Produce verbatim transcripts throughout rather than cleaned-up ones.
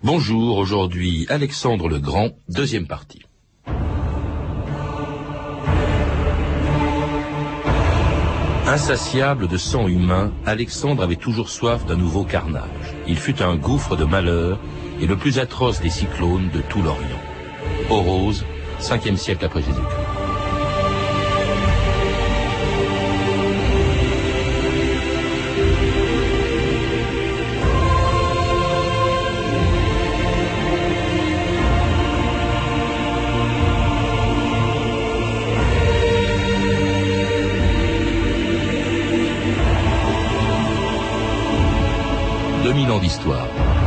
Bonjour, aujourd'hui Alexandre le Grand, deuxième partie. Insatiable de sang humain, Alexandre avait toujours soif d'un nouveau carnage. Il fut un gouffre de malheur et le plus atroce des cyclones de tout l'Orient. Orose, cinquième siècle après Jésus-Christ. deux mille ans d'histoire.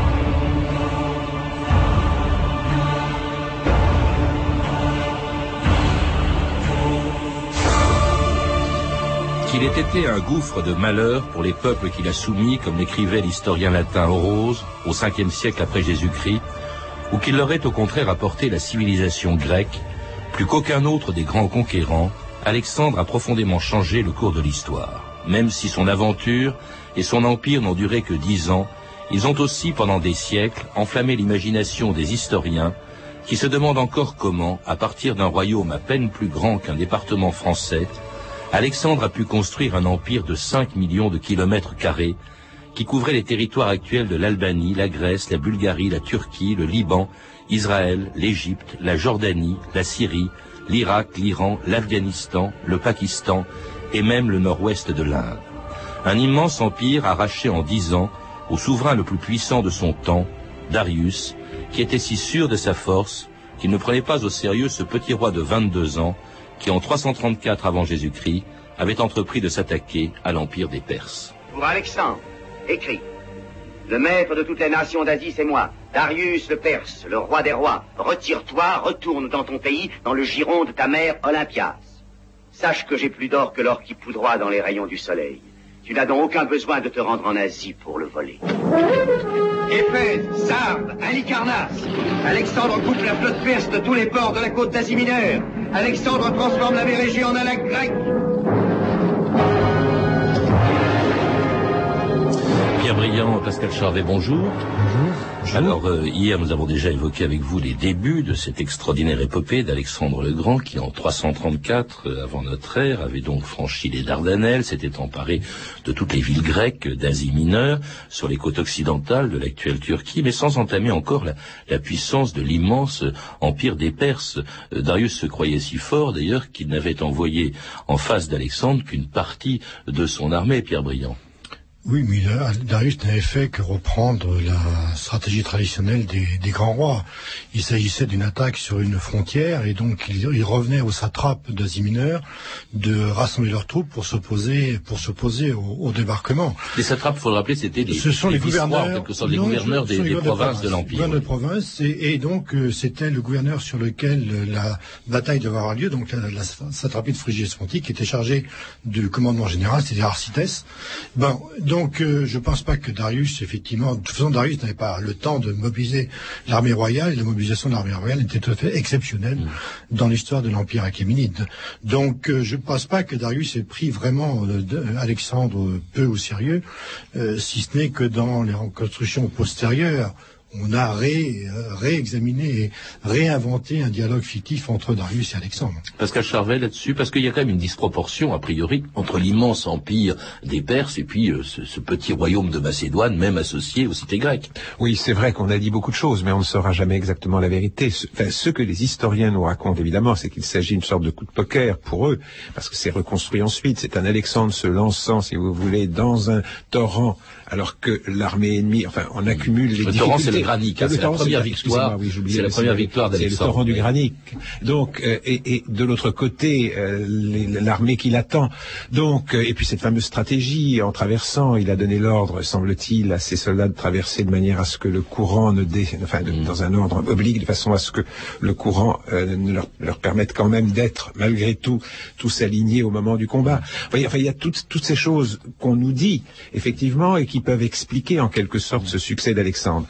Qu'il ait été un gouffre de malheur pour les peuples qu'il a soumis, comme l'écrivait l'historien latin Orose, au cinquième siècle après Jésus-Christ, ou qu'il leur ait au contraire apporté la civilisation grecque, plus qu'aucun autre des grands conquérants, Alexandre a profondément changé le cours de l'histoire. Même si son aventure et son empire n'ont duré que dix ans, ils ont aussi, pendant des siècles, enflammé l'imagination des historiens, qui se demandent encore comment, à partir d'un royaume à peine plus grand qu'un département français, Alexandre a pu construire un empire de cinq millions de kilomètres carrés, qui couvrait les territoires actuels de l'Albanie, la Grèce, la Bulgarie, la Turquie, le Liban, Israël, l'Égypte, la Jordanie, la Syrie, l'Irak, l'Iran, l'Afghanistan, le Pakistan et même le nord-ouest de l'Inde. Un immense empire arraché en dix ans au souverain le plus puissant de son temps, Darius, qui était si sûr de sa force qu'il ne prenait pas au sérieux ce petit roi de vingt-deux ans qui, en trois cent trente-quatre avant Jésus-Christ, avait entrepris de s'attaquer à l'empire des Perses. Pour Alexandre, écrit: le maître de toutes les nations d'Asie, c'est moi, Darius le Perse, le roi des rois. Retire-toi, retourne dans ton pays, dans le giron de ta mère Olympias. Sache que j'ai plus d'or que l'or qui poudroie dans les rayons du soleil. Tu n'as donc aucun besoin de te rendre en Asie pour le voler. Éphèse, Sardes, Halicarnasse. Alexandre coupe la flotte perse de tous les ports de la côte d'Asie mineure. Alexandre transforme la Vérégie en un lac grec. Pierre Briand, Pascal Charvet, bonjour. Bonjour. Alors, euh, hier, nous avons déjà évoqué avec vous les débuts de cette extraordinaire épopée d'Alexandre le Grand, qui, en trois cent trente-quatre, euh, avant notre ère, avait donc franchi les Dardanelles, s'était emparé de toutes les villes grecques d'Asie mineure, sur les côtes occidentales de l'actuelle Turquie, mais sans entamer encore la, la puissance de l'immense empire des Perses. Euh, Darius se croyait si fort, d'ailleurs, qu'il n'avait envoyé en face d'Alexandre qu'une partie de son armée, Pierre Briand. Oui, mais Darius n'avait fait que reprendre la stratégie traditionnelle des, des grands rois. Il s'agissait d'une attaque sur une frontière et donc il, il revenait aux satrapes d'Asie mineure de rassembler leurs troupes pour s'opposer pour s'opposer au, au débarquement. Les satrapes, faut le rappeler, c'était les, Ce sont les, les gouverneurs, en quelque sorte, les non, gouverneurs des, des provinces de l'Empire. Gouverneurs de province, et, et donc euh, c'était le gouverneur sur lequel euh, la bataille devait avoir lieu, donc la, la satrapie de Phrygie-Hellespontique, qui était chargée du commandement général, c'est-à-dire Arcitès. Ben, Donc, euh, je pense pas que Darius, effectivement, de toute façon, Darius n'avait pas le temps de mobiliser l'armée royale, et la mobilisation de l'armée royale était tout à fait exceptionnelle mmh. dans l'histoire de l'Empire achéménide. Donc, euh, je pense pas que Darius ait pris vraiment euh, de, Alexandre peu au sérieux, euh, si ce n'est que dans les reconstructions postérieures, on a ré, euh, réexaminé et réinventé un dialogue fictif entre Darius et Alexandre. Pascal Charvet là-dessus, parce qu'il y a quand même une disproportion, a priori, entre l'immense empire des Perses et puis euh, ce, ce petit royaume de Macédoine, même associé aux cités grecques. Oui, c'est vrai qu'on a dit beaucoup de choses, mais on ne saura jamais exactement la vérité. Ce, enfin, ce que les historiens nous racontent, évidemment, c'est qu'il s'agit d'une sorte de coup de poker pour eux, parce que c'est reconstruit ensuite. C'est un Alexandre se lançant, si vous voulez, dans un torrent, alors que l'armée ennemie, enfin, on accumule les le difficultés. Torrent, c'est le Granique, hein, c'est la première victoire, oui, c'est la première victoire d'Alexandre. C'est le torrent du Granique. Donc, euh, et, et de l'autre côté, euh, les, l'armée qui l'attend. Donc, euh, et puis cette fameuse stratégie, en traversant, il a donné l'ordre, semble-t-il, à ses soldats de traverser de manière à ce que le courant ne dé, enfin, de, mmh. dans un ordre oblique, de façon à ce que le courant euh, ne leur, leur permette quand même d'être, malgré tout, tous alignés au moment du combat. Enfin, enfin il y a toutes, toutes ces choses qu'on nous dit, effectivement, et qui peuvent expliquer en quelque sorte ce succès d'Alexandre. Mais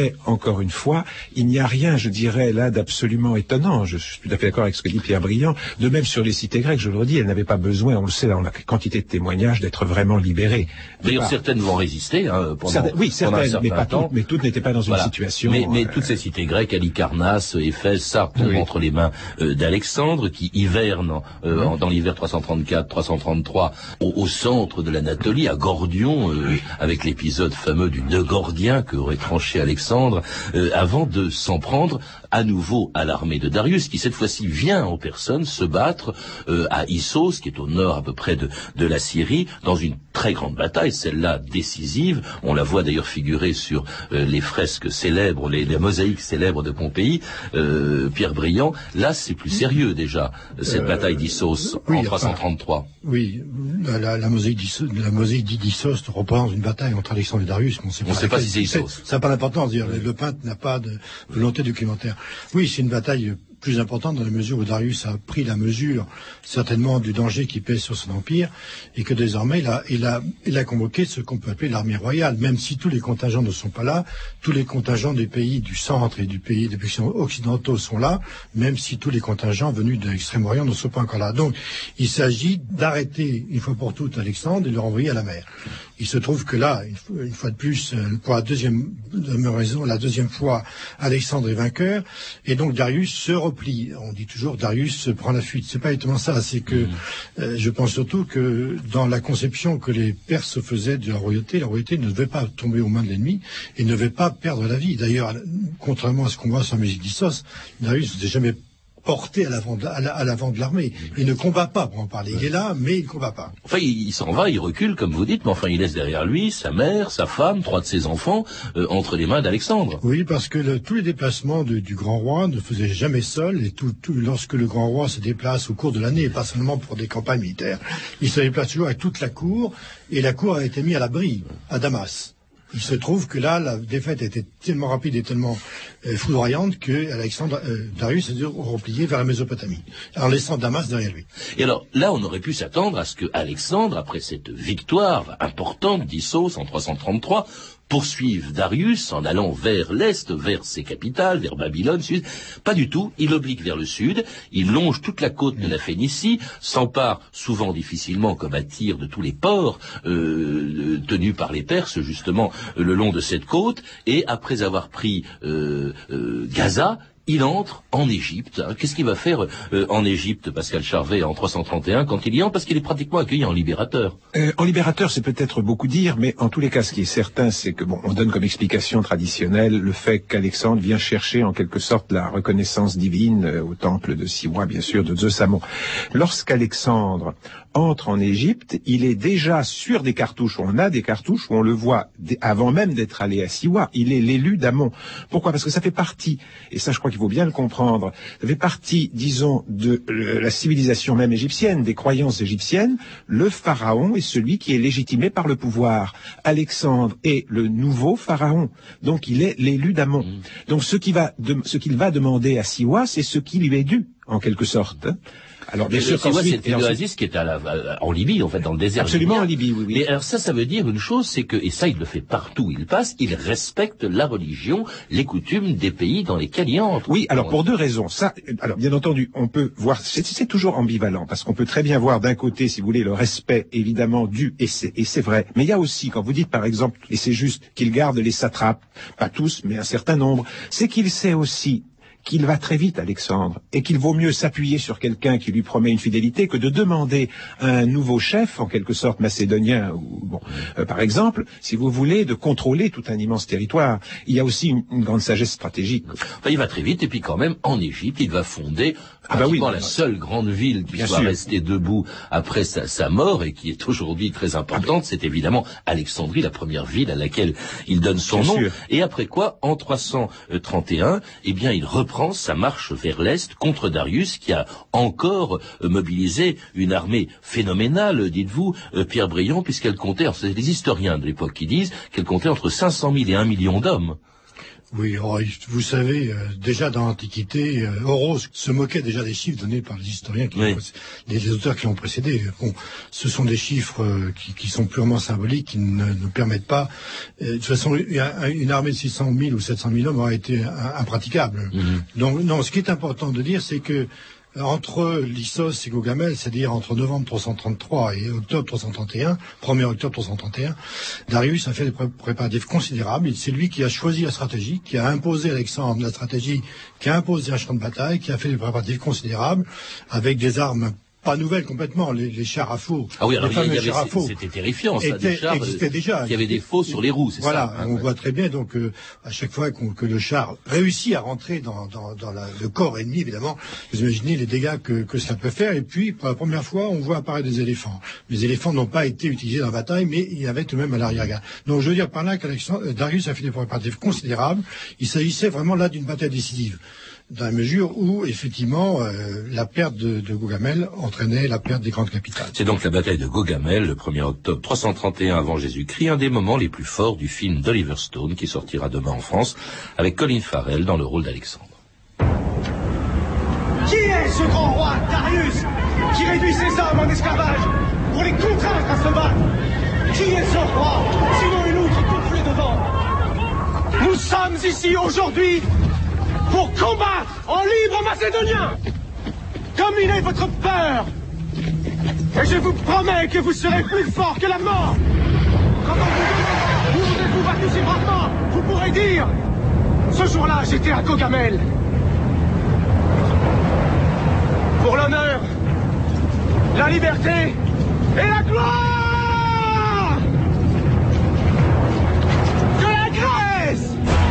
Mais, encore une fois, il n'y a rien, je dirais, là, d'absolument étonnant. Je suis tout à fait d'accord avec ce que dit Pierre Briand. De même sur les cités grecques, je le redis, elles n'avaient pas besoin, on le sait, dans la quantité de témoignages, d'être vraiment libérées. D'ailleurs, certaines vont résister hein, pendant, certaines, oui, certaines, pendant un certain mais pas temps. toutes, mais toutes n'étaient pas dans une voilà. situation... Mais, mais euh, toutes ces cités grecques, Halicarnasse, Éphèse, ça tombe oui. entre les mains euh, d'Alexandre, qui hiverne euh, mmh. dans l'hiver trois cent trente-quatre trois cent trente-trois au, au centre de l'Anatolie, à Gordion, euh, avec l'épisode fameux du nœud gordien que aurait tranché Alexandre, euh, avant de s'en prendre à nouveau à l'armée de Darius, qui cette fois-ci vient en personne se battre euh, à Issos, qui est au nord à peu près de, de la Syrie, dans une très grande bataille, celle-là décisive. On la voit d'ailleurs figurer sur euh, les fresques célèbres, les, les mosaïques célèbres de Pompéi, euh, Pierre Briand. Là, c'est plus sérieux déjà, cette euh, bataille d'Issos oui, en trois cent trente-trois. Oui, la, la mosaïque d'Issos, la mosaïque d'Issos représente une bataille entre Alexandre et Darius. On ne sait pas si c'est Issos. Ça n'a pas d'importance. Le, le peintre n'a pas de volonté documentaire. Oui, c'est une bataille plus importante dans la mesure où Darius a pris la mesure certainement du danger qui pèse sur son empire et que désormais il a, il a, il a convoqué ce qu'on peut appeler l'armée royale. Même si tous les contingents ne sont pas là, tous les contingents des pays du centre et du pays des pays occidentaux sont là, même si tous les contingents venus de l'Extrême-Orient ne sont pas encore là. Donc il s'agit d'arrêter une fois pour toutes Alexandre et de le renvoyer à la mer. Il se trouve que là, une fois de plus, pour la deuxième raison, la deuxième fois, Alexandre est vainqueur, et donc Darius se replie. On dit toujours Darius prend la fuite. C'est pas exactement ça. C'est que mmh. euh, je pense surtout que dans la conception que les Perses faisaient de la royauté, la royauté ne devait pas tomber aux mains de l'ennemi et ne devait pas perdre la vie. D'ailleurs, contrairement à ce qu'on voit sur la musique d'Issos, Darius ne s'est jamais porté à l'avant de, à l'avant de l'armée. Il ne combat pas, pour en parler. Il est là, mais il ne combat pas. Enfin, il, il s'en va, il recule, comme vous dites, mais enfin, il laisse derrière lui sa mère, sa femme, trois de ses enfants, euh, entre les mains d'Alexandre. Oui, parce que le, tous les déplacements de, du grand roi ne faisaient jamais seul, et tout, tout, lorsque le grand roi se déplace au cours de l'année, et pas seulement pour des campagnes militaires, il se déplace toujours avec toute la cour, et la cour a été mise à l'abri, à Damas. Il se trouve que là, la défaite était tellement rapide et tellement euh, foudroyante que Alexandre, euh, Darius a dû replier vers la Mésopotamie, en laissant Damas derrière lui. Et alors, là, on aurait pu s'attendre à ce que Alexandre, après cette victoire importante d'Issos en trois cent trente-trois, poursuivre Darius en allant vers l'est, vers ses capitales, vers Babylone, sud. Pas du tout, il oblique vers le sud, il longe toute la côte de la Phénicie, s'empare souvent difficilement comme à Tyr de tous les ports euh, tenus par les Perses justement euh, le long de cette côte, et après avoir pris euh, euh, Gaza, il entre en Égypte. Qu'est-ce qu'il va faire euh, en Égypte, Pascal Charvet, en trois cent trente et un, quand il y entre? Parce qu'il est pratiquement accueilli en libérateur. Euh, en libérateur, c'est peut-être beaucoup dire, mais en tous les cas, ce qui est certain, c'est que, bon, on donne comme explication traditionnelle le fait qu'Alexandre vient chercher en quelque sorte la reconnaissance divine euh, au temple de Siwa, bien sûr, de Zeus Ammon. Lorsqu'Alexandre entre en Égypte, il est déjà sur des cartouches, on a des cartouches où on le voit avant même d'être allé à Siwa, il est l'élu d'Ammon. Pourquoi? Parce que ça fait partie, et ça je crois qu'il faut bien le comprendre, ça fait partie, disons, de la civilisation même égyptienne, des croyances égyptiennes. Le pharaon est celui qui est légitimé par le pouvoir. Alexandre est le nouveau pharaon, donc il est l'élu d'Ammon. Mmh. Donc ce qu'il va, de, ce qu'il va demander à Siwa, c'est ce qui lui est dû, en quelque sorte. Alors bien sûr, c'est l'oasis qui est à la, à, en Libye, en fait, dans le désert. Absolument en Libye, oui, oui. Mais alors ça, ça veut dire une chose, c'est que, et ça il le fait partout où il passe, il respecte la religion, les coutumes des pays dans lesquels il entre. Oui, alors pour deux raisons. Ça, alors bien entendu, on peut voir, c'est, c'est toujours ambivalent, parce qu'on peut très bien voir d'un côté, si vous voulez, le respect évidemment dû, et c'est, et c'est vrai. Mais il y a aussi, quand vous dites par exemple, et c'est juste qu'il garde les satrapes, pas tous, mais un certain nombre, c'est qu'il sait aussi qu'il va très vite, Alexandre, et qu'il vaut mieux s'appuyer sur quelqu'un qui lui promet une fidélité que de demander à un nouveau chef, en quelque sorte macédonien, ou bon, euh, par exemple, si vous voulez, de contrôler tout un immense territoire. Il y a aussi une, une grande sagesse stratégique. Enfin, il va très vite, et puis quand même, en Égypte, il va fonder ah bah oui, la seule grande ville qui soit restée debout après sa, sa mort, et qui est aujourd'hui très importante, c'est évidemment Alexandrie, la première ville à laquelle il donne son bien nom. Sûr. Et après quoi, en trois cent trente et un, eh bien, il reprend sa marche vers l'Est contre Darius, qui a encore euh, mobilisé une armée phénoménale, dites-vous, euh, Pierre Briand, puisqu'elle comptait, alors c'est les historiens de l'époque qui disent qu'elle comptait entre cinq cent mille et un million d'hommes. Oui, alors, vous savez, euh, déjà dans l'Antiquité, euh, Horos se moquait déjà des chiffres donnés par les historiens, qui oui. les, les auteurs qui l'ont précédé. Bon, ce sont des chiffres euh, qui, qui sont purement symboliques, qui ne nous permettent pas... Euh, de toute façon, une armée de six cent mille ou sept cent mille hommes aurait été impraticable. Mm-hmm. Donc, non, ce qui est important de dire, c'est que entre Lissos et Gaugamel, c'est-à-dire entre novembre trois cent trente-trois et octobre trois cent trente et un, premier octobre trois cent trente et un, Darius a fait des pré- préparatifs considérables. C'est lui qui a choisi la stratégie, qui a imposé à Alexandre la stratégie, qui a imposé un champ de bataille, qui a fait des préparatifs considérables avec des armes pas nouvelle complètement, les, les chars à faux. Ah oui, alors les il y avait, chars à faux c'était terrifiant, ça, était, des chars existait déjà. qui avaient des faux sur les roues, c'est voilà, ça. Voilà, on ouais. voit très bien donc euh, à chaque fois qu'on, que le char réussit à rentrer dans, dans, dans la, le corps ennemi, évidemment, vous imaginez les dégâts que, que cela peut faire. Et puis, pour la première fois, on voit apparaître des éléphants. Les éléphants n'ont pas été utilisés dans la bataille, mais il y avait tout de même à l'arrière-garde. Donc, je veux dire par là que Darius a fait des préparatifs considérables. Il s'agissait vraiment là d'une bataille décisive, dans la mesure où, effectivement, euh, la perte de, de Gaugamel entraînait la perte des grandes capitales. C'est donc la bataille de Gaugamel, le premier octobre trois cent trente et un avant Jésus-Christ, un des moments les plus forts du film d'Oliver Stone, qui sortira demain en France, avec Colin Farrell dans le rôle d'Alexandre. Qui est ce grand roi, Darius, qui réduit ses hommes en esclavage pour les contraindre à se battre? Qui est ce roi, sinon une outre gonflée de vent? Nous sommes ici aujourd'hui pour combattre en libre macédonien. Dominez votre peur. Et je vous promets que vous serez plus fort que la mort. Quand on vous dit, où vous êtes-vous battu si bravement, vous pourrez dire, ce jour-là, j'étais à Gaugamel. Pour l'honneur, la liberté et la gloire de la Grèce.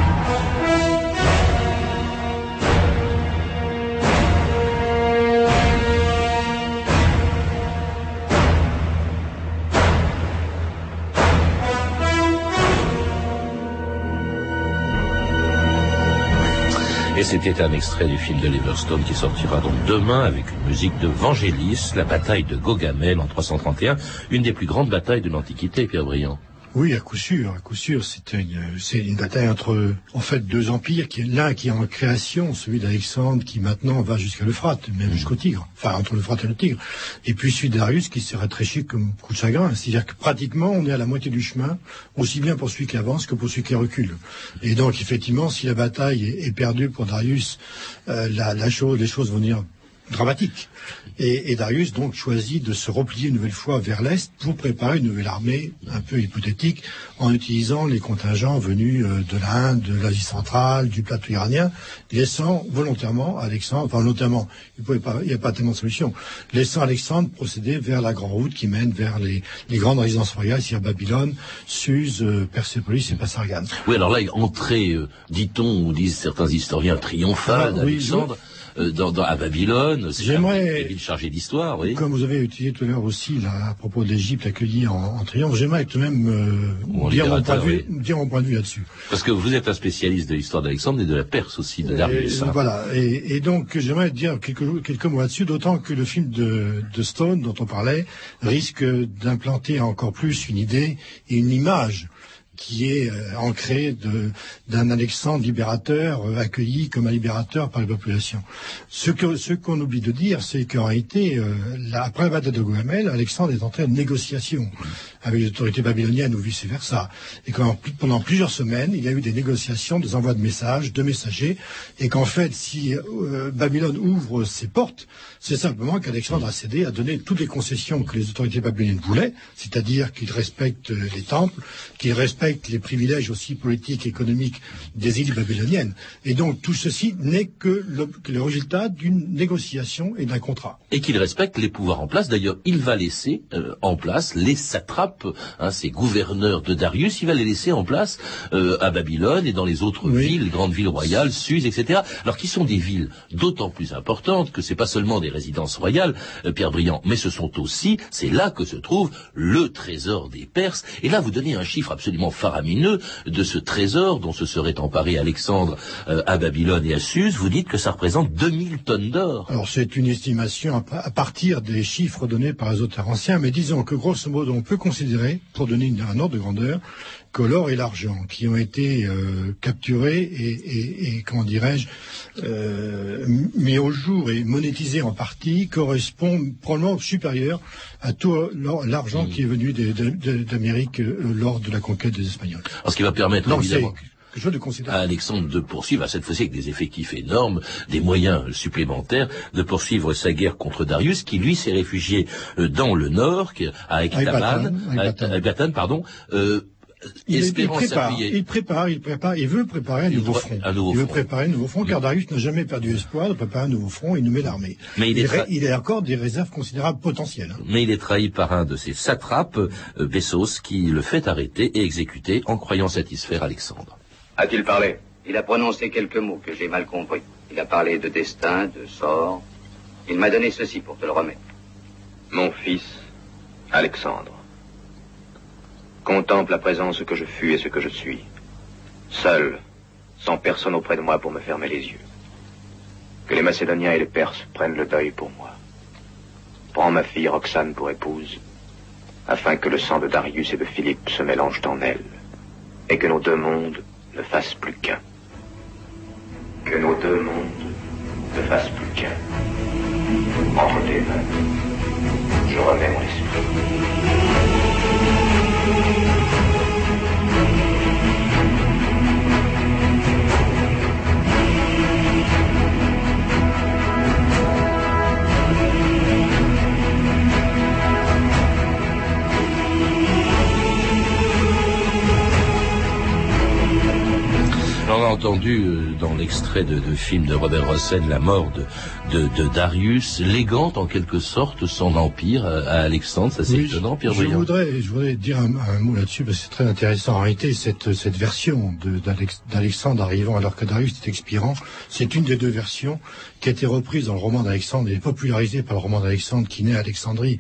Et c'était un extrait du film de Stone qui sortira donc demain avec une musique de Vangelis, la bataille de Gaugamel en trois cent trente et un, une des plus grandes batailles de l'Antiquité, Pierre Briand. Oui, à coup sûr, à coup sûr. C'est une, c'est une bataille entre, en fait, deux empires, qui, l'un qui est en création, celui d'Alexandre, qui maintenant va jusqu'à l'Euphrate, même jusqu'au Tigre. Enfin, entre l'Euphrate et le Tigre. Et puis celui de Darius, qui s'est rétréchi comme coup de chagrin. C'est-à-dire que pratiquement, on est à la moitié du chemin, aussi bien pour celui qui avance que pour celui qui recule. Et donc, effectivement, si la bataille est, est perdue pour Darius, euh, la, la chose, les choses vont dire dramatique. Et, et Darius donc choisit de se replier une nouvelle fois vers l'est pour préparer une nouvelle armée un peu hypothétique en utilisant les contingents venus de l'Inde, de l'Asie centrale, du plateau iranien, laissant volontairement Alexandre, enfin notamment, il n'y a pas tellement de solution, laissant Alexandre procéder vers la grande route qui mène vers les, les grandes résidences royales, c'est-à-dire Babylone, Suse, euh, Persépolis et Passargane. Oui, alors là, entrée, euh, dit-on, ou disent certains historiens, triomphale d'Alexandre. Oui, Euh, dans, dans, à Babylone, c'est une ville chargée d'histoire, oui. Comme vous avez utilisé tout à l'heure aussi, là, à propos de l'Égypte accueillie en, en triomphe, j'aimerais tout de même euh, dire, mon point de vue, oui. dire mon point de vue là-dessus. Parce que vous êtes un spécialiste de l'histoire d'Alexandre et de la Perse aussi, de Darius. Et, hein. Voilà, et, et donc j'aimerais dire quelques, quelques mots là-dessus, d'autant que le film de, de Stone, dont on parlait, risque d'implanter encore plus une idée et une image qui est euh, ancré de, d'un Alexandre libérateur, euh, accueilli comme un libérateur par la population. Ce, que, ce qu'on oublie de dire, c'est qu'en réalité, euh, la, après la bataille de Gaugamel, Alexandre est entré en négociation avec les autorités babyloniennes ou vice-versa. Et qu'en, pendant plusieurs semaines, il y a eu des négociations, des envois de messages, de messagers, et qu'en fait, si euh, Babylone ouvre ses portes, c'est simplement qu'Alexandre a cédé, a donné toutes les concessions que les autorités babyloniennes voulaient, c'est-à-dire qu'il respecte les temples, qu'il respecte les privilèges aussi politiques et économiques des îles babyloniennes. Et donc tout ceci n'est que le, que le résultat d'une négociation et d'un contrat. Et qu'il respecte les pouvoirs en place. D'ailleurs, il va laisser euh, en place les satrapes, hein, ces gouverneurs de Darius, il va les laisser en place euh, à Babylone et dans les autres oui. villes, les grandes villes royales, Suse, et cetera. Alors qui sont des villes d'autant plus importantes que c'est pas seulement des résidences royales, euh, Pierre Briand, mais ce sont aussi, c'est là que se trouve le trésor des Perses. Et là, vous donnez un chiffre absolument faramineux de ce trésor dont se serait emparé Alexandre euh, à Babylone et à Suse. Vous dites que ça représente deux mille tonnes d'or. Alors c'est une estimation à partir des chiffres donnés par les auteurs anciens, mais disons que grosso modo on peut considérer considéré, pour donner une, un ordre de grandeur, que l'or et l'argent qui ont été euh, capturés et, et, et comment dirais-je, euh, mis au jour et monétisés en partie, correspondent probablement supérieur à tout l'argent mmh. qui est venu d'Amérique euh, lors de la conquête des Espagnols. Alors, ce qui va permettre Donc, évidemment de à Alexandre de poursuivre, à cette fois-ci avec des effectifs énormes, des moyens supplémentaires, de poursuivre sa guerre contre Darius, qui lui s'est réfugié euh, dans le nord, à Ecbatane, à Ecbatane, pardon. Euh, Il, il, prépare, il prépare, il prépare, il veut préparer un il nouveau front. Un nouveau il veut front. préparer un nouveau front, car Darius n'a jamais perdu espoir de préparer un nouveau front et nous met l'armée. Mais il, il, est tra... il a encore des réserves considérables potentielles. Mais il est trahi par un de ses satrapes, euh, Bessos, qui le fait arrêter et exécuter en croyant satisfaire Alexandre. A-t-il parlé? Il a prononcé quelques mots que j'ai mal compris. Il a parlé de destin, de sort. Il m'a donné ceci pour te le remettre. Mon fils, Alexandre, contemple à présent ce que je fus et ce que je suis. Seul, sans personne auprès de moi pour me fermer les yeux. Que les Macédoniens et les Perses prennent le deuil pour moi. Prends ma fille Roxane pour épouse, afin que le sang de Darius et de Philippe se mélange en elle, et que nos deux mondes ne fassent plus qu'un. Que nos deux mondes ne fassent plus qu'un. Entre tes mains, je remets mon esprit. On a entendu euh, dans l'extrait de, de film de Robert Hossein la mort de, de, de Darius, légant en quelque sorte son empire à, à Alexandre. Ça c'est oui, étonnant, Pierre je Briand. voudrais, je voudrais dire un, un mot là-dessus parce que c'est très intéressant. En réalité, cette, cette version de, d'Alex, d'Alexandre arrivant alors que Darius est expirant, c'est une des deux versions qui a été reprise dans le roman d'Alexandre et popularisée par le roman d'Alexandre qui naît à Alexandrie.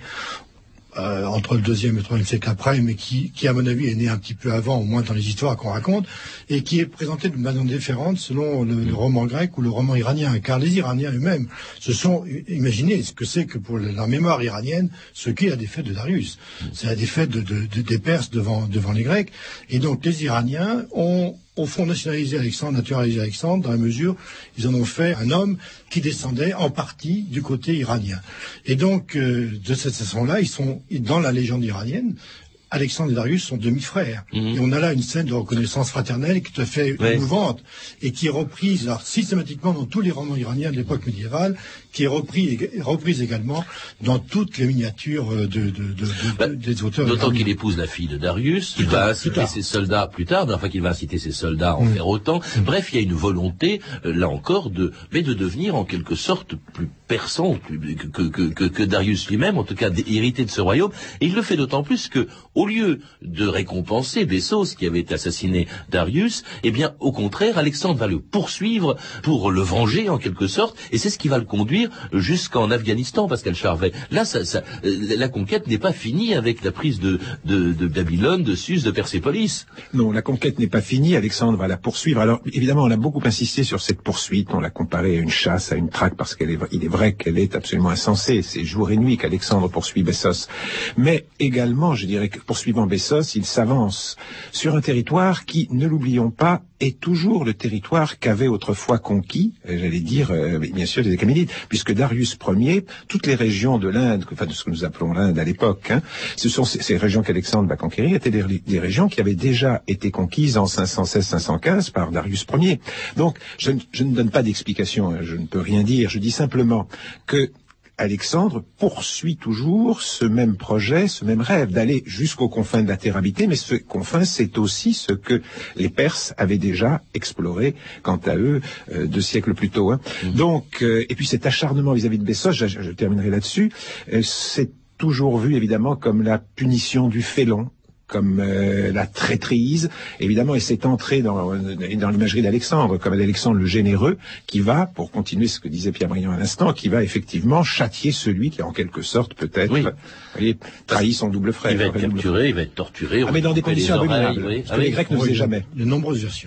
Euh, entre le deuxième et le troisième siècle après, mais qui, qui, à mon avis, est né un petit peu avant, au moins dans les histoires qu'on raconte, et qui est présenté de manière différente selon le, le roman grec ou le roman iranien, car les Iraniens eux-mêmes se sont imaginés ce que c'est que pour la mémoire iranienne, ce qu'est la défaite de Darius. C'est la défaite de, de, de, des Perses devant, devant les Grecs, et donc les Iraniens ont au fond nationalisé Alexandre, naturalisé Alexandre, dans la mesure ils en ont fait un homme qui descendait en partie du côté iranien. Et donc, euh, de cette façon-là, ils sont dans la légende iranienne. Alexandre et Darius sont demi-frères. Mmh. Et on a là une scène de reconnaissance fraternelle qui te fait ouais. émouvante et qui est reprise alors, systématiquement dans tous les romans iraniens de l'époque médiévale, qui est repris, reprise également dans toutes les miniatures de, de, de, de, bah, de des auteurs. D'autant qu'il épouse la fille de Darius, qu'il va inciter ses soldats plus tard, enfin qu'il va inciter ses soldats à en mmh. faire autant. Mmh. Bref, il y a une volonté, euh, là encore, de, mais de devenir en quelque sorte plus persan plus, que, que, que, que Darius lui-même, en tout cas hérité de ce royaume. Et il le fait d'autant plus que, au lieu de récompenser Bessos qui avait assassiné Darius, eh bien, au contraire, Alexandre va le poursuivre pour le venger en quelque sorte, et c'est ce qui va le conduire jusqu'en Afghanistan, Pascal Charvet. Là, ça, ça, la conquête n'est pas finie avec la prise de, de, de Babylone, de Suse, de Persépolis. Non, la conquête n'est pas finie. Alexandre va la poursuivre. Alors, évidemment, on a beaucoup insisté sur cette poursuite. On l'a comparée à une chasse, à une traque, parce qu'il est, il est vrai qu'elle est absolument insensée. C'est jour et nuit qu'Alexandre poursuit Bessos. Mais également, je dirais que poursuivant Bessos, il s'avance sur un territoire qui, ne l'oublions pas, est toujours le territoire qu'avait autrefois conquis, j'allais dire, euh, bien sûr, les Achéménides, puisque Darius Ier, toutes les régions de l'Inde, enfin de ce que nous appelons l'Inde à l'époque, hein, ce sont ces, ces régions qu'Alexandre va conquérir, étaient des, des régions qui avaient déjà été conquises en cinq cent seize cinq cent quinze par Darius Ier. Donc, je, je ne donne pas d'explication, je ne peux rien dire, je dis simplement que Alexandre poursuit toujours ce même projet, ce même rêve d'aller jusqu'aux confins de la terre habitée, mais ce confin, c'est aussi ce que les Perses avaient déjà exploré, quant à eux, euh, deux siècles plus tôt. Hein. Mmh. Donc, euh, et puis cet acharnement vis-à-vis de Bessos, je, je terminerai là-dessus, euh, c'est toujours vu évidemment comme la punition du félon, comme euh, la traîtrise, évidemment, et c'est entré dans, dans l'imagerie d'Alexandre, comme Alexandre le généreux, qui va, pour continuer ce que disait Pierre Briand à l'instant, qui va effectivement châtier celui qui, en quelque sorte, peut-être, oui. voyez, trahit son double frère. Il va être capturé, il va être torturé. Ah, mais dans des conditions abominables, oui. ce que ah, les oui. Grecs ne faisaient jamais. De nombreuses versions.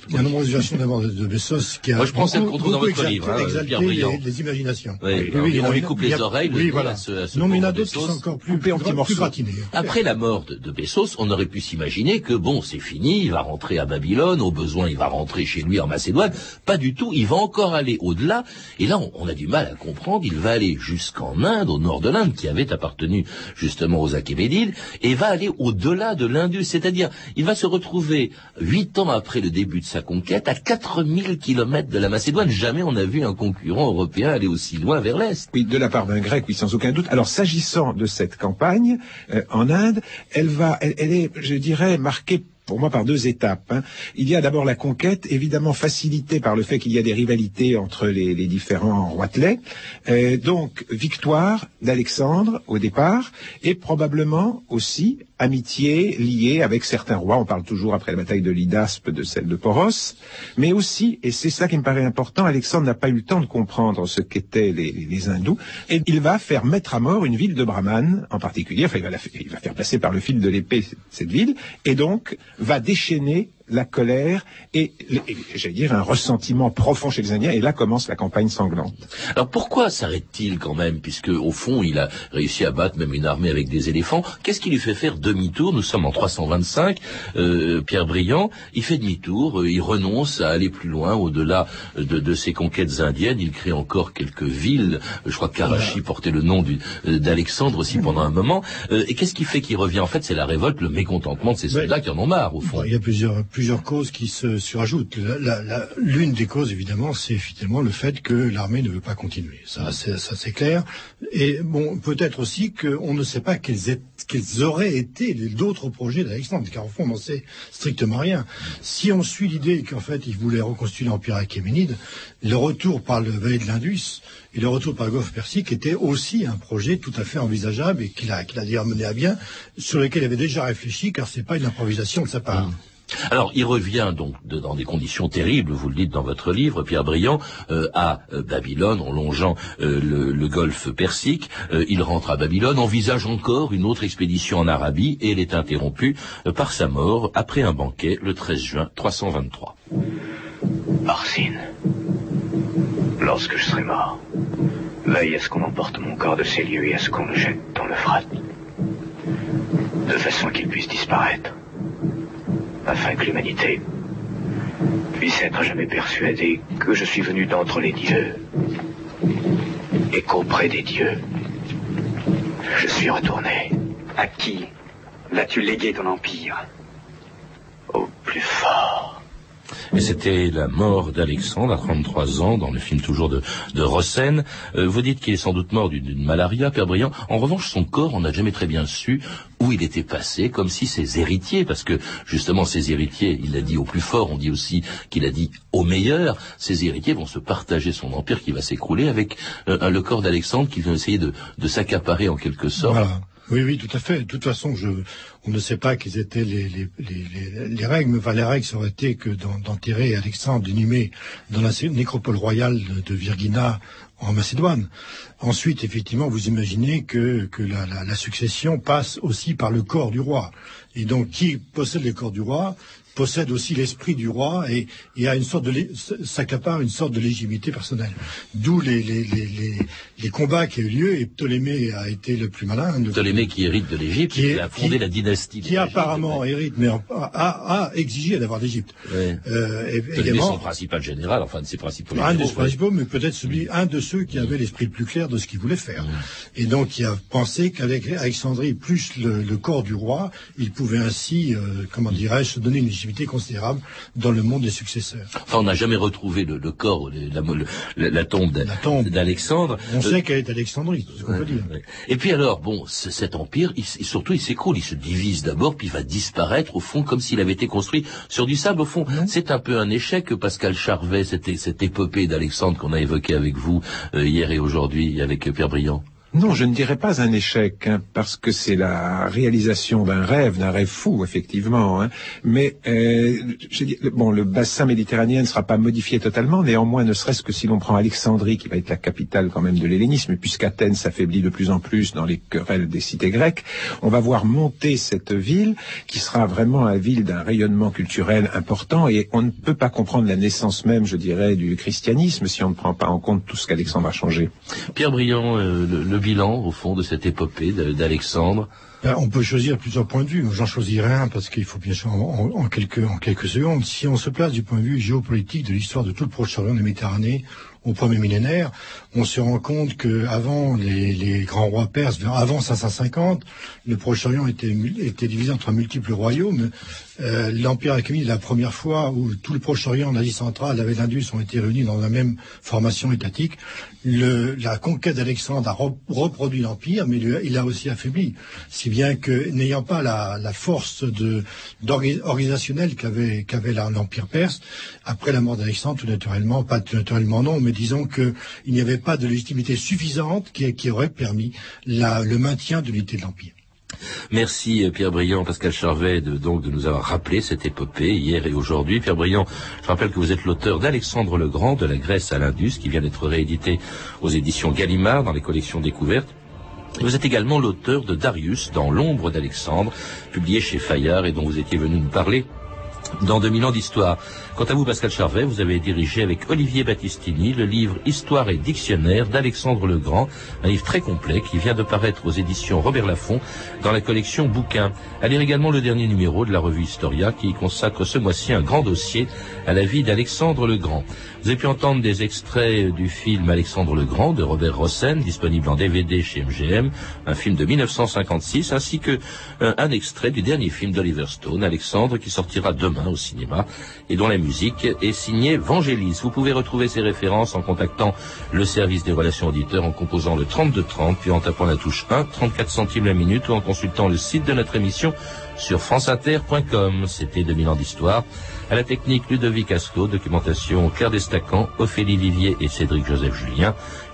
Il y a une organisation d'abord de, de Bessos qui a. Moi, je prends celle qu'on trouve dans votre exalté, livre, hein, exalté Pierre Briand. Les, les imaginations. Oui, oui, oui, on lui coupe les oreilles, oui, le voilà. à ce, à ce non, mais il y en a pauvre d'autres qui Bessos. sont encore plus, Coupés en petits plus, morceaux. plus gratinés. Après la mort de, de Bessos, on aurait pu s'imaginer que bon, c'est fini, il va rentrer à Babylone, au besoin, il va rentrer chez lui en Macédoine. Pas du tout, il va encore aller au-delà. Et là, on, on a du mal à comprendre. Il va aller jusqu'en Inde, au nord de l'Inde, qui avait appartenu justement aux Achéménides, et va aller au-delà de l'Indus. C'est-à-dire, il va se retrouver huit ans après le début de sa conquête à quatre mille kilomètres de la Macédoine. Jamais on n'a vu un concurrent européen aller aussi loin vers l'Est. Oui, de la part d'un Grec, oui, sans aucun doute. Alors, s'agissant de cette campagne euh, en Inde, elle va, elle, elle est, je dirais, marquée pour moi par deux étapes. Hein. Il y a d'abord la conquête, évidemment facilitée par le fait qu'il y a des rivalités entre les, les différents roitelets. Euh, donc, victoire d'Alexandre au départ, et probablement aussi amitié liée avec certains rois. On parle toujours, après la bataille de l'Hydaspe, de celle de Poros. Mais aussi, et c'est ça qui me paraît important, Alexandre n'a pas eu le temps de comprendre ce qu'étaient les, les hindous, et il va faire mettre à mort une ville de Brahman en particulier. Enfin, il va, la, il va faire passer par le fil de l'épée cette ville, et donc va déchaîner la colère et, et j'allais dire, un ressentiment profond chez les Indiens, et là commence la campagne sanglante. Alors pourquoi s'arrête-t-il quand même, puisque au fond il a réussi à battre même une armée avec des éléphants? Qu'est-ce qui lui fait faire demi-tour? Nous sommes en trois cent vingt-cinq, euh, Pierre Briand, il fait demi-tour, euh, il renonce à aller plus loin, au-delà de, de ses conquêtes indiennes, il crée encore quelques villes, je crois que Karachi portait le nom du, euh, d'Alexandre aussi pendant un moment, euh, et qu'est-ce qui fait qu'il revient? En fait, c'est la révolte, le mécontentement de ces soldats qui en ont marre, au fond. Bon, il y a plusieurs plusieurs causes qui se surajoutent. La, la, la, l'une des causes, évidemment, c'est effectivement le fait que l'armée ne veut pas continuer. Ça, c'est, ça, c'est clair. Et bon, peut-être aussi qu'on ne sait pas quels, est, quels auraient été les, d'autres projets d'Alexandre, car au fond, on n'en sait strictement rien. Si on suit l'idée qu'en fait, il voulait reconstituer l'empire achéménide, le retour par le vallée de l'Indus et le retour par le golfe Persique était aussi un projet tout à fait envisageable et qu'il a, qu'il a d'ailleurs mené à bien, sur lequel il avait déjà réfléchi, car c'est pas une improvisation de sa part. Mmh. Alors, il revient donc de, dans des conditions terribles, vous le dites dans votre livre, Pierre Briand, euh, à euh, Babylone, en longeant euh, le, le golfe Persique. Euh, il rentre à Babylone, envisage encore une autre expédition en Arabie, et elle est interrompue euh, par sa mort après un banquet le treize juin trois cent vingt-trois. Orsine, lorsque je serai mort, veille à ce qu'on emporte mon corps de ces lieux et à ce qu'on le jette dans l'Euphrate, de façon qu'il puisse disparaître, afin que l'humanité puisse être jamais persuadée que je suis venu d'entre les dieux et qu'auprès des dieux, je suis retourné. À qui l'as-tu légué ton empire? Au plus fort. Et c'était la mort d'Alexandre à trente-trois ans, dans le film toujours de, de Rossen. Euh, vous dites qu'il est sans doute mort d'une, d'une malaria, Pierre Briand. En revanche, son corps, on n'a jamais très bien su où il était passé, comme si ses héritiers, parce que justement ses héritiers, il l'a dit au plus fort, on dit aussi qu'il a dit au meilleur, ses héritiers vont se partager son empire qui va s'écrouler avec euh, le corps d'Alexandre qui vient essayer de, de s'accaparer en quelque sorte. Voilà. Oui, oui, tout à fait. De toute façon, je, on ne sait pas quelles étaient les, les, les, les, les règles, mais enfin, les règles, ça aurait été que d'enterrer Alexandre inhumé dans la nécropole royale de, de Virgina en Macédoine. Ensuite, effectivement, vous imaginez que, que la, la, la succession passe aussi par le corps du roi. Et donc, qui possède le corps du roi possède aussi l'esprit du roi et, et a une sorte de s'accapare une sorte de légitimité personnelle. D'où les, les, les, les, les combats qui ont eu lieu, et Ptolémée a été le plus malin. Le Ptolémée qui hérite de l'Égypte, qui, qui a fondé qui, la dynastie. Qui apparemment ouais. hérite, mais a, a, a exigé d'avoir l'Égypte. Ouais. Euh, Ptolémée, son principal général, enfin de ses principaux. Un des principaux, mais peut-être celui, un de ceux qui avait l'esprit le plus clair de ce qu'il voulait faire. Mmh. Et donc, il a pensé qu'avec Alexandrie plus le, le corps du roi, il pouvait ainsi, euh, comment dirais-je, se donner une légitimité considérable dans le monde des successeurs. Enfin, on n'a jamais retrouvé le, le corps, la, la, la tombe, la tombe d'Alexandre. On euh, sait qu'elle est Alexandrie, c'est ce qu'on ouais, peut dire. Ouais. Et puis alors, bon, c- cet empire, il, surtout, il s'écroule, il se divise d'abord, puis il va disparaître, au fond, comme s'il avait été construit sur du sable. Au fond, mmh. c'est un peu un échec que Pascal Charvet, cette, cette épopée d'Alexandre qu'on a évoquée avec vous euh, hier et aujourd'hui, avec Pierre Briand. Non, je ne dirais pas un échec, hein, parce que c'est la réalisation d'un rêve, d'un rêve fou, effectivement. Hein, mais euh, je dis, bon, le bassin méditerranéen ne sera pas modifié totalement, néanmoins, ne serait-ce que si l'on prend Alexandrie, qui va être la capitale quand même de l'hellénisme, puisqu'Athènes s'affaiblit de plus en plus dans les querelles des cités grecques, on va voir monter cette ville, qui sera vraiment la ville d'un rayonnement culturel important, et on ne peut pas comprendre la naissance même, je dirais, du christianisme si on ne prend pas en compte tout ce qu'Alexandre a changé. Pierre Briand, euh, le, le bilan, au fond, de cette épopée d'Alexandre? On peut choisir plusieurs points de vue. J'en choisirai un parce qu'il faut bien sûr en, en, en, quelques, en quelques secondes. Si on se place du point de vue géopolitique de l'histoire de tout le Proche-Orient de la Méditerranée au premier millénaire, on se rend compte que avant les, les grands rois perses, avant cinq cent cinquante, le Proche-Orient était, était divisé entre multiples royaumes. Euh, L'Empire achéménide, la première fois où tout le Proche-Orient, en Asie centrale, avec l'Indus, ont été réunis dans la même formation étatique. Le, la conquête d'Alexandre a re, reproduit l'Empire, mais lui, il l'a aussi affaibli. Si bien que, n'ayant pas la, la force de, organisationnelle qu'avait qu'avait l'Empire perse, après la mort d'Alexandre, tout naturellement, pas tout naturellement non, mais disons qu'il n'y avait pas de légitimité suffisante qui, qui aurait permis la, le maintien de l'unité de l'Empire. Merci Pierre Briand, Pascal Charvet, de, donc de nous avoir rappelé cette épopée hier et aujourd'hui. Pierre Briand, je rappelle que vous êtes l'auteur d'Alexandre le Grand, de la Grèce à l'Indus, qui vient d'être réédité aux éditions Gallimard dans les collections découvertes. Et vous êtes également l'auteur de Darius, dans l'ombre d'Alexandre, publié chez Fayard et dont vous étiez venu nous parler dans deux mille ans d'histoire. Quant à vous, Pascal Charvet, vous avez dirigé avec Olivier Battistini le livre Histoire et dictionnaire d'Alexandre le Grand, un livre très complet qui vient de paraître aux éditions Robert Laffont dans la collection Bouquins. À lire également le dernier numéro de la revue Historia qui consacre ce mois-ci un grand dossier à la vie d'Alexandre le Grand. Vous avez pu entendre des extraits du film Alexandre le Grand de Robert Rossen, disponible en D V D chez M G M, un film de mille neuf cent cinquante-six, ainsi que un, un extrait du dernier film d'Oliver Stone, Alexandre, qui sortira demain au cinéma et dont la musique est signée Vangelis. Vous pouvez retrouver ces références en contactant le service des relations auditeurs en composant le trente-deux trente, puis en tapant la touche un, trente-quatre centimes la minute, ou en consultant le site de notre émission sur franceinter point com. C'était deux mille ans d'histoire. À la technique, Ludovic Asclot, documentation Claire Destacan, Ophélie Vivier et Cédric Joseph Julien.